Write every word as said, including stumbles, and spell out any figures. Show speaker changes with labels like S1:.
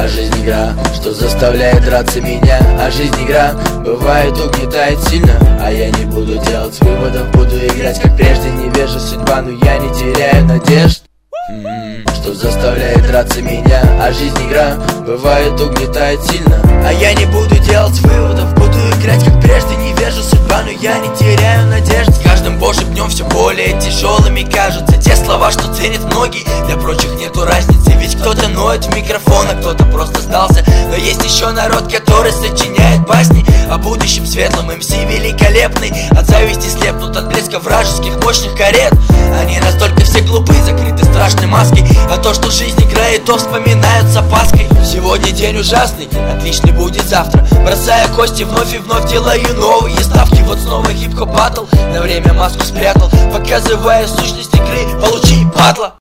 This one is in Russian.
S1: А жизнь игра, что заставляет драться меня. А жизнь игра, бывает угнетает сильно. А я не буду делать выводов, буду играть как прежде. Не вижу судьба, но я не теряю надежд. Что заставляет драться меня. А жизнь игра, бывает угнетает сильно. А я не буду делать выводов, буду играть как прежде. Не вижу судьба, но я не теряю надежд. С каждым божьим днем все более тяжелыми кажутся те слова, что ценят многие. Для прочих нету разницы, ведь кто-то ноет в микрофон, а кто-то просто сдался. Но есть еще народ, который сочиняет басни о будущем светлом. эм си великолепный, от зависти слепнут от блеска вражеских мощных карет. Они настолько все глупы, закрыты страшной маской. А то, что жизнь играет, то вспоминают с опаской. Сегодня день ужасный, отличный будет завтра. Бросая кости, вновь и вновь делаю новые ставки. Вот снова хип-хоп батл, на время маску спрятал, показывая сущность игры. Получи, падла!